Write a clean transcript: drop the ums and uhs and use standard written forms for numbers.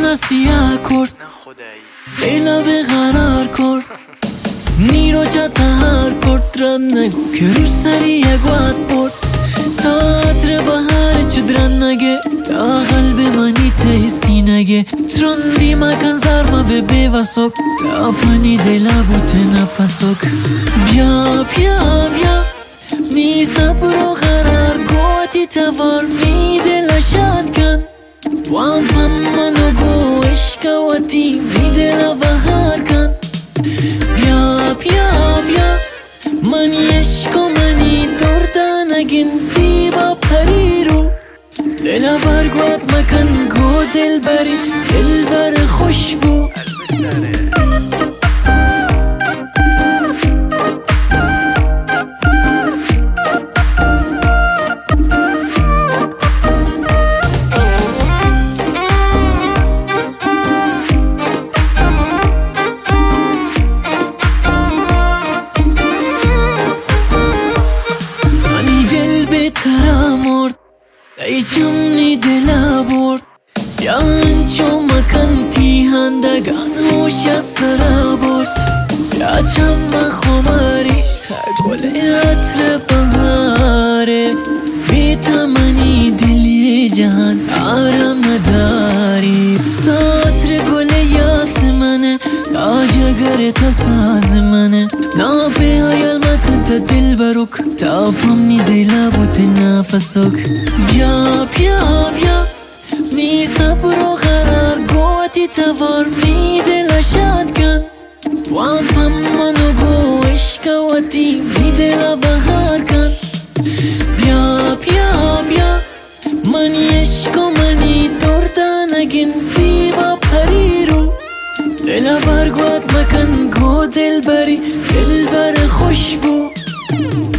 سیاه کرد لیلا به قرار کرد نیرو جا تهار کرد رن نگو که رو سری یک وقت برد تا عطر بهار چدرن نگه تا قلب منی تیسی نگه ترندی مکن زرما به بیوسک تا پنی دلا بوته نپسک بیا بیا بیا نی صبر و قرار گوتی توار می دل شاد کن وام پم منو گو عشقواتی می دل بهار کن بیا بیا بیا منی عشق و منی دردانگین زیبا پری رو دل برگوات مکن گو دل بری دل بر خوشبو ای چمنی دل برد یا انچو مکن تیهندگان هوش از سر برد یا چم خماری تا گل عطر بهاره بی تمنی دلی جهان آرام دارید تا عطر گل یاسمنه تا جگر تا سازمنه نا به حیال مکن تا دل بروک تا پمنی دلا بوت نفسک بیا بیا بیا نی صبر و قرار گوتی توار می دل شاد کن وام پم منو گو عشقواتی می دل بهار کن بیا بیا بیا منی عشق و منی دردانگین زیبا پری رو دل برگوات مکن گو دل بری دل بر خوشبو